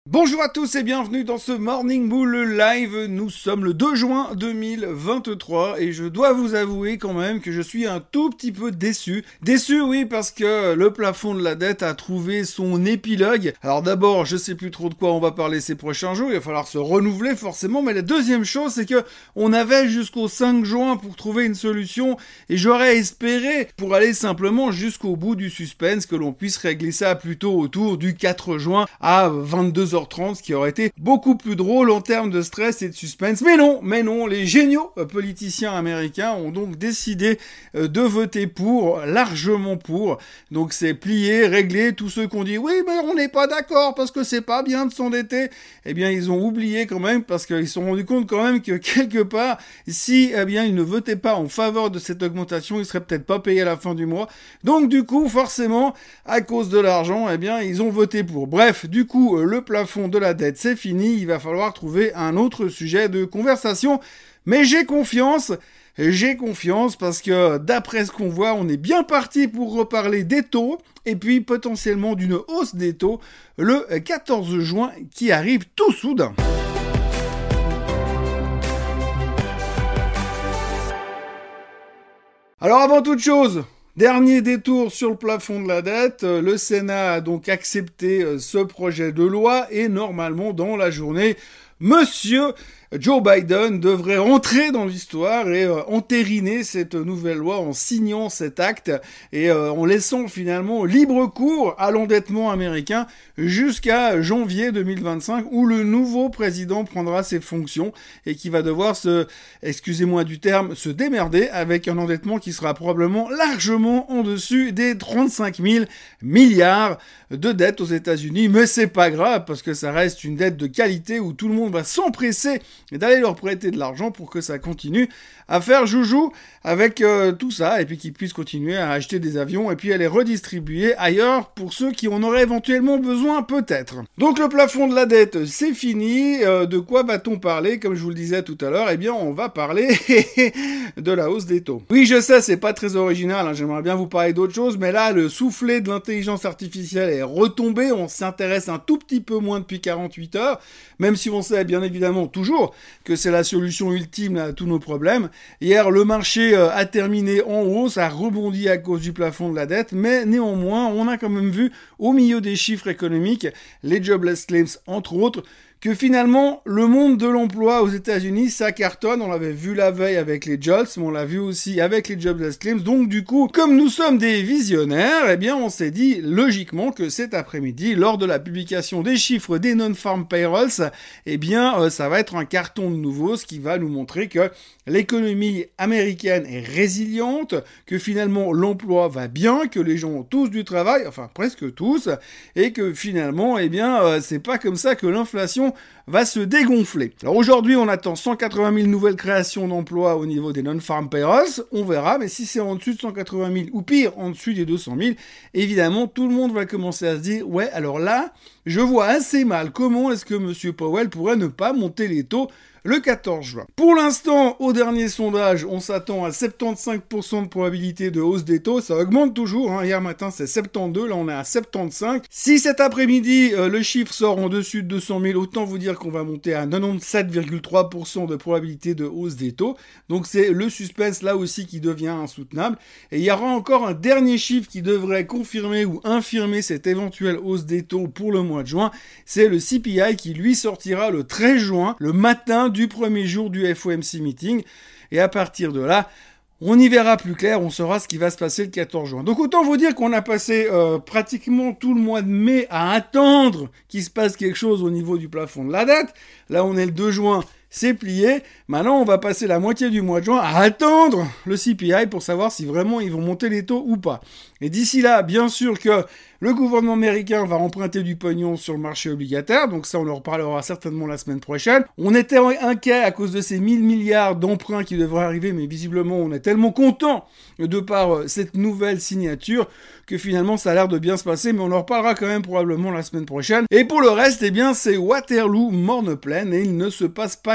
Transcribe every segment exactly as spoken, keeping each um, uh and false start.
Bonjour à tous et bienvenue dans ce Morning Bull Live. Nous sommes le deux juin deux mille vingt-trois et je dois vous avouer quand même que je suis un tout petit peu déçu. Déçu oui parce que le plafond de la dette a trouvé son épilogue. Alors d'abord je sais plus trop de quoi on va parler ces prochains jours, il va falloir se renouveler forcément, mais la deuxième chose c'est que on avait jusqu'au cinq juin pour trouver une solution et j'aurais espéré pour aller simplement jusqu'au bout du suspense que l'on puisse régler ça plutôt autour du quatre juin à vingt-deux heures trente, ce qui aurait été beaucoup plus drôle en termes de stress et de suspense. Mais non, mais non, les géniaux politiciens américains ont donc décidé de voter pour, largement pour. Donc c'est plié, réglé. Tous ceux qui ont dit oui, mais on n'est pas d'accord parce que c'est pas bien de s'endetter, eh bien ils ont oublié quand même parce qu'ils se sont rendus compte quand même que quelque part, si eh bien ils ne votaient pas en faveur de cette augmentation, ils seraient peut-être pas payés à la fin du mois. Donc du coup, forcément, à cause de l'argent, eh bien ils ont voté pour. Bref, du coup, le plafond de la dette, c'est fini, il va falloir trouver un autre sujet de conversation, mais j'ai confiance, j'ai confiance parce que d'après ce qu'on voit, on est bien parti pour reparler des taux, et puis potentiellement d'une hausse des taux le quatorze juin qui arrive tout soudain. Alors avant toute chose, dernier détour sur le plafond de la dette, le Sénat a donc accepté ce projet de loi et normalement dans la journée, Monsieur Joe Biden devrait entrer dans l'histoire et euh, entériner cette nouvelle loi en signant cet acte et euh, en laissant finalement libre cours à l'endettement américain jusqu'à janvier deux mille vingt-cinq où le nouveau président prendra ses fonctions et qui va devoir se, excusez-moi du terme, se démerder avec un endettement qui sera probablement largement en dessus des trente-cinq mille milliards de dettes aux États-Unis. Mais c'est pas grave parce que ça reste une dette de qualité où tout le monde va s'empresser et d'aller leur prêter de l'argent pour que ça continue à faire joujou avec euh, tout ça et puis qu'ils puissent continuer à acheter des avions et puis à les redistribuer ailleurs pour ceux qui en auraient éventuellement besoin peut-être. Donc le plafond de la dette, c'est fini. Euh, de quoi va-t-on parler? Comme je vous le disais tout à l'heure, eh bien on va parler de la hausse des taux. Oui, je sais, c'est pas très original, hein, j'aimerais bien vous parler d'autre chose, mais là, le soufflet de l'intelligence artificielle est retombé, on s'intéresse un tout petit peu moins depuis quarante-huit heures, même si on sait bien évidemment toujours que c'est la solution ultime à tous nos problèmes. Hier, le marché euh, a terminé en hausse, a rebondi à cause du plafond de la dette, mais néanmoins, on a quand même vu au milieu des chiffres économiques, les jobless claims entre autres, que finalement, le monde de l'emploi aux États-Unis, ça cartonne. On l'avait vu la veille avec les jobs, mais on l'a vu aussi avec les jobless claims. Donc, du coup, comme nous sommes des visionnaires, eh bien, on s'est dit logiquement que cet après-midi, lors de la publication des chiffres des non-farm payrolls, eh bien, euh, ça va être un carton de nouveau, ce qui va nous montrer que l'économie américaine est résiliente, que finalement, l'emploi va bien, que les gens ont tous du travail, enfin, presque tous, et que finalement, eh bien, euh, c'est pas comme ça que l'inflation va se dégonfler. Alors aujourd'hui, on attend cent quatre-vingt mille nouvelles créations d'emplois au niveau des non-farm payrolls, on verra, mais si c'est en dessus de cent quatre-vingt mille, ou pire, en dessus des deux cent mille, évidemment, tout le monde va commencer à se dire, ouais, alors là, je vois assez mal comment est-ce que Monsieur Powell pourrait ne pas monter les taux le quatorze juin. Pour l'instant, au dernier sondage, on s'attend à soixante-quinze pour cent de probabilité de hausse des taux. Ça augmente toujours, hein. Hier matin, c'est soixante-douze, là on est à soixante-quinze. Si cet après-midi, euh, le chiffre sort en dessus de deux cent mille, autant vous dire qu'on va monter à quatre-vingt-dix-sept virgule trois pour cent de probabilité de hausse des taux. Donc c'est le suspense là aussi qui devient insoutenable. Et il y aura encore un dernier chiffre qui devrait confirmer ou infirmer cette éventuelle hausse des taux pour le mois de juin. C'est le C P I qui lui sortira le treize juin, le matin du premier jour du F O M C meeting. Et à partir de là, on y verra plus clair, on saura ce qui va se passer le quatorze juin. Donc autant vous dire qu'on a passé euh, pratiquement tout le mois de mai à attendre qu'il se passe quelque chose au niveau du plafond de la dette. Là, on est le deux juin, c'est plié. Maintenant, on va passer la moitié du mois de juin à attendre le C P I pour savoir si vraiment ils vont monter les taux ou pas. Et d'ici là, bien sûr que le gouvernement américain va emprunter du pognon sur le marché obligataire, donc ça on en reparlera certainement la semaine prochaine. On était inquiet à cause de ces mille milliards d'emprunts qui devraient arriver, mais visiblement on est tellement content de par cette nouvelle signature que finalement ça a l'air de bien se passer, mais on en reparlera quand même probablement la semaine prochaine. Et pour le reste, eh bien c'est Waterloo morne pleine et il ne se passe pas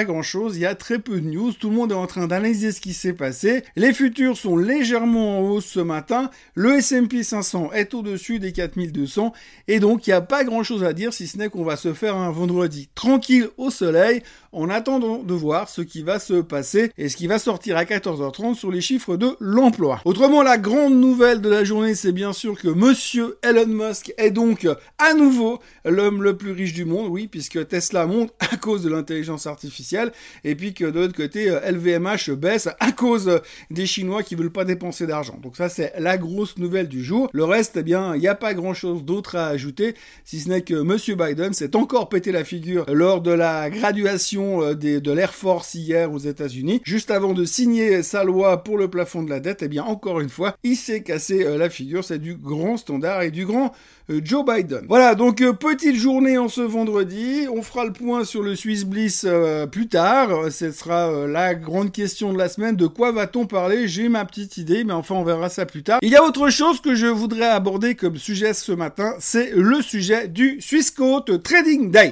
grand chose, il y a très peu de news, tout le monde est en train d'analyser ce qui s'est passé. Les futurs sont légèrement en hausse ce matin, le S and P cinq cents est au-dessus des quatre mille deux cents, et donc il n'y a pas grand chose à dire si ce n'est qu'on va se faire un vendredi tranquille au soleil, en attendant de voir ce qui va se passer et ce qui va sortir à quatorze heures trente sur les chiffres de l'emploi. Autrement, la grande nouvelle de la journée, c'est bien sûr que monsieur Elon Musk est donc à nouveau l'homme le plus riche du monde, oui, puisque Tesla monte à cause de l'intelligence artificielle, et puis que de l'autre côté, L V M H baisse à cause des Chinois qui veulent pas dépenser d'argent. Donc ça, c'est la grosse nouvelle du jour. Le reste, eh bien, il n'y a pas grand chose d'autre à ajouter, si ce n'est que monsieur Biden s'est encore pété la figure lors de la graduation Des, de l'Air Force hier aux États-Unis, juste avant de signer sa loi pour le plafond de la dette. Et eh bien encore une fois, il s'est cassé euh, la figure. C'est du grand standard et du grand euh, Joe Biden. Voilà, donc euh, petite journée en ce vendredi. On fera le point sur le Swiss Bliss euh, plus tard. Ce sera euh, la grande question de la semaine. De quoi va-t-on parler? J'ai ma petite idée, mais enfin on verra ça plus tard. Il y a autre chose que je voudrais aborder comme sujet ce matin, c'est le sujet du Swissquote Trading Day.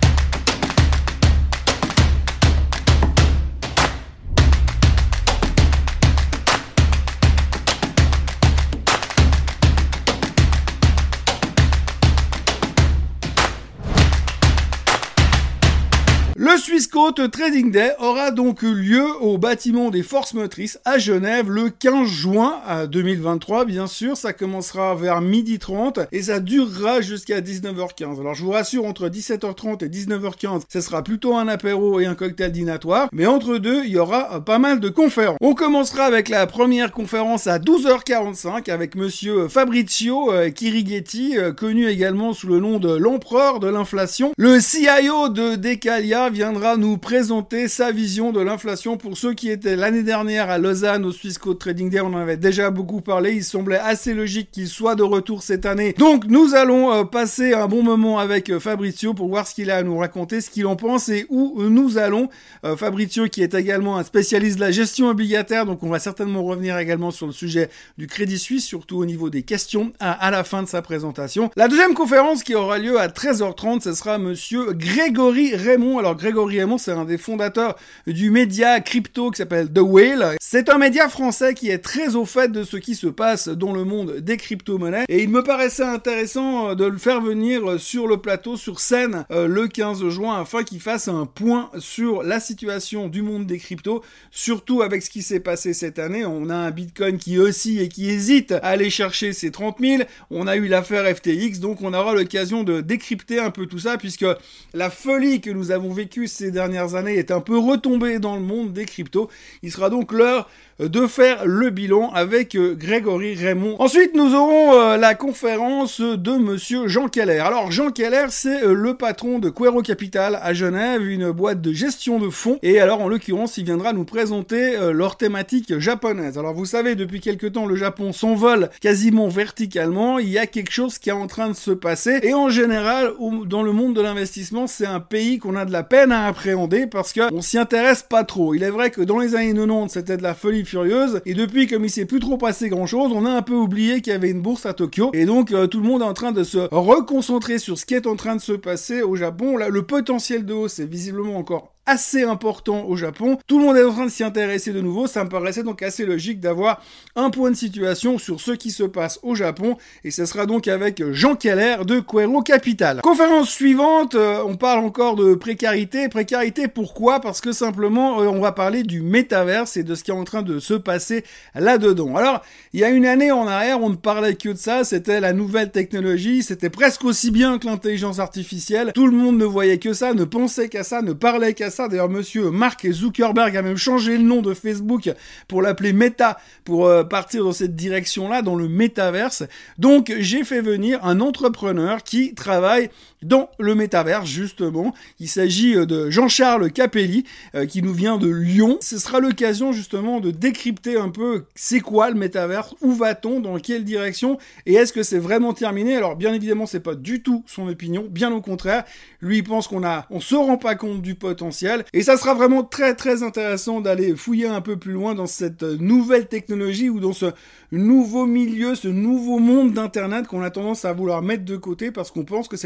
Le Swissquote Trading Day aura donc eu lieu au bâtiment des Forces Motrices à Genève le quinze juin deux mille vingt-trois, bien sûr. Ça commencera vers midi trente et ça durera jusqu'à dix-neuf heures quinze. Alors je vous rassure, entre dix-sept heures trente et dix-neuf heures quinze, ce sera plutôt un apéro et un cocktail dînatoire. Mais entre deux, il y aura pas mal de conférences. On commencera avec la première conférence à douze heures quarante-cinq avec monsieur Fabrizio Chirighetti, connu également sous le nom de l'empereur de l'inflation. Le C I O de Decalia viendra nous présenter sa vision de l'inflation. Pour ceux qui étaient l'année dernière à Lausanne au Swissquote Trading Day, on en avait déjà beaucoup parlé. Il semblait assez logique qu'il soit de retour cette année. Donc nous allons euh, passer un bon moment avec euh, Fabrizio pour voir ce qu'il a à nous raconter, ce qu'il en pense et où euh, nous allons. Euh, Fabrizio qui est également un spécialiste de la gestion obligataire, donc on va certainement revenir également sur le sujet du Crédit Suisse, surtout au niveau des questions à, à la fin de sa présentation. La deuxième conférence qui aura lieu à treize heures trente, ce sera monsieur Grégory Raymond. Alors Grégory Raymond, c'est un des fondateurs du média crypto qui s'appelle The Whale. C'est un média français qui est très au fait de ce qui se passe dans le monde des crypto-monnaies et il me paraissait intéressant de le faire venir sur le plateau, sur scène, euh, le quinze juin afin qu'il fasse un point sur la situation du monde des cryptos, surtout avec ce qui s'est passé cette année. On a un Bitcoin qui oscille et qui hésite à aller chercher ses trente mille. On a eu l'affaire F T X, donc on aura l'occasion de décrypter un peu tout ça puisque la folie que nous avons vécue ces dernières années est un peu retombée dans le monde des cryptos. Il sera donc l'heure de faire le bilan avec euh, Grégory Raymond. Ensuite, nous aurons euh, la conférence de monsieur Jean Keller. Alors, Jean Keller, c'est euh, le patron de Quaero Capital à Genève, une boîte de gestion de fonds. Et alors, en l'occurrence, il viendra nous présenter euh, leur thématique japonaise. Alors, vous savez, depuis quelque temps, le Japon s'envole quasiment verticalement. Il y a quelque chose qui est en train de se passer. Et en général, dans le monde de l'investissement, c'est un pays qu'on a de la peine à appréhender parce que on s'y intéresse pas trop. Il est vrai que dans les années quatre-vingt-dix, c'était de la folie furieuse et depuis, comme il s'est plus trop passé grand chose, on a un peu oublié qu'il y avait une bourse à Tokyo et donc euh, tout le monde est en train de se reconcentrer sur ce qui est en train de se passer au Japon. Là, le potentiel de hausse est visiblement encore assez important au Japon. Tout le monde est en train de s'y intéresser de nouveau. Ça me paraissait donc assez logique d'avoir un point de situation sur ce qui se passe au Japon. Et ce sera donc avec Jean Keller de Quaero Capital. Conférence suivante, euh, on parle encore de précarité. Précarité, pourquoi? Parce que simplement, euh, on va parler du métaverse et de ce qui est en train de se passer là-dedans. Alors, il y a une année en arrière, on ne parlait que de ça. C'était la nouvelle technologie. C'était presque aussi bien que l'intelligence artificielle. Tout le monde ne voyait que ça, ne pensait qu'à ça, ne parlait qu'à ça. D'ailleurs, monsieur Mark Zuckerberg a même changé le nom de Facebook pour l'appeler Meta, pour euh, partir dans cette direction-là, dans le métaverse. Donc, j'ai fait venir un entrepreneur qui travaille dans le métaverse, justement. Il s'agit de Jean-Charles Capelli, euh, qui nous vient de Lyon. Ce sera l'occasion, justement, de décrypter un peu c'est quoi le métaverse, où va-t-on, dans quelle direction, et est-ce que c'est vraiment terminé? Alors, bien évidemment, c'est pas du tout son opinion, bien au contraire. Lui, il pense qu'on a, on se rend pas compte du potentiel, et ça sera vraiment très, très intéressant d'aller fouiller un peu plus loin dans cette nouvelle technologie, ou dans ce nouveau milieu, ce nouveau monde d'Internet qu'on a tendance à vouloir mettre de côté parce qu'on pense que c'est terminé.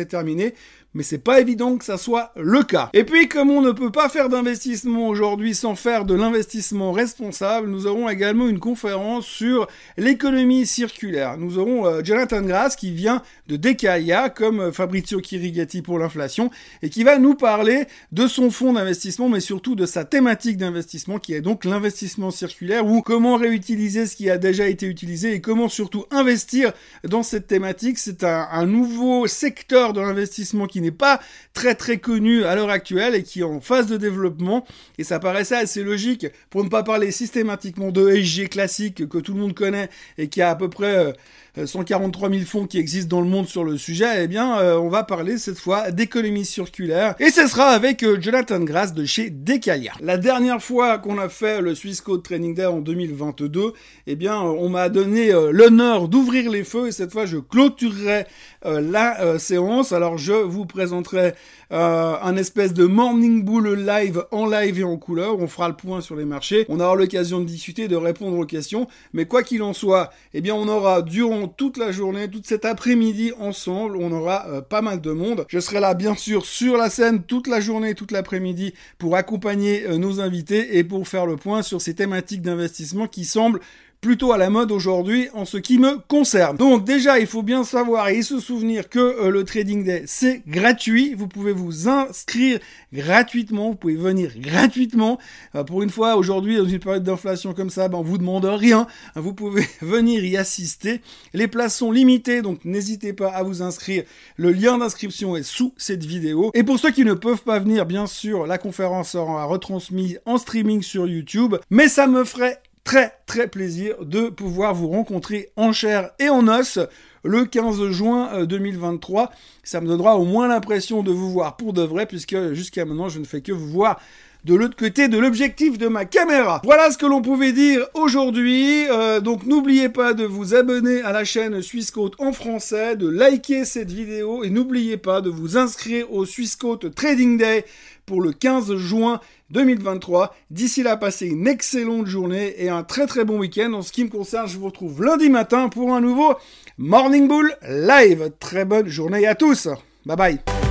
parler, mais c'est pas évident que ça soit le cas. Et puis, comme on ne peut pas faire d'investissement aujourd'hui sans faire de l'investissement responsable, nous aurons également une conférence sur l'économie circulaire. Nous aurons euh, Jonathan Grass qui vient de Decaia, comme euh, Fabrizio Chirigati pour l'inflation, et qui va nous parler de son fonds d'investissement, mais surtout de sa thématique d'investissement, qui est donc l'investissement circulaire, ou comment réutiliser ce qui a déjà été utilisé, et comment surtout investir dans cette thématique. C'est un, un nouveau secteur de l'investissement qui n'est pas très très connu à l'heure actuelle et qui est en phase de développement, et ça paraissait assez logique pour ne pas parler systématiquement de E S G classique que tout le monde connaît et qui a à peu près euh, cent quarante-trois mille fonds qui existent dans le monde sur le sujet. Eh bien euh, on va parler cette fois d'économie circulaire, et ce sera avec euh, Jonathan Grass de chez Decaia. La dernière fois qu'on a fait le Swissquote Trading Day en deux mille vingt-deux, eh bien euh, on m'a donné euh, l'honneur d'ouvrir les feux, et cette fois je clôturerai euh, la euh, séance. Alors je vous présenterai euh, un espèce de morning bull live en live et en couleur. On fera le point sur les marchés, on aura l'occasion de discuter, de répondre aux questions, mais quoi qu'il en soit, eh bien on aura durant toute la journée, toute cet après-midi ensemble, on aura euh, pas mal de monde. Je serai là bien sûr sur la scène toute la journée, toute l'après-midi pour accompagner euh, nos invités et pour faire le point sur ces thématiques d'investissement qui semblent plutôt à la mode aujourd'hui en ce qui me concerne. Donc déjà, il faut bien savoir et se souvenir que euh, le Trading Day, c'est gratuit. Vous pouvez vous inscrire gratuitement, vous pouvez venir gratuitement. Euh, pour une fois, aujourd'hui, dans une période d'inflation comme ça, ben, on vous demande rien. Vous pouvez venir y assister. Les places sont limitées, donc n'hésitez pas à vous inscrire. Le lien d'inscription est sous cette vidéo. Et pour ceux qui ne peuvent pas venir, bien sûr, la conférence sera retransmise en streaming sur YouTube. Mais ça me ferait très très plaisir de pouvoir vous rencontrer en chair et en os le quinze juin deux mille vingt-trois. Ça me donnera au moins l'impression de vous voir pour de vrai, puisque jusqu'à maintenant je ne fais que vous voir de l'autre côté de l'objectif de ma caméra. Voilà ce que l'on pouvait dire aujourd'hui. Euh, donc n'oubliez pas de vous abonner à la chaîne Swissquote en français, de liker cette vidéo, et n'oubliez pas de vous inscrire au Swissquote Trading Day pour le quinze juin deux mille vingt-trois. D'ici là, passez une excellente journée et un très très bon week-end. En ce qui me concerne, je vous retrouve lundi matin pour un nouveau Morning Bull Live. Très bonne journée à tous. Bye bye.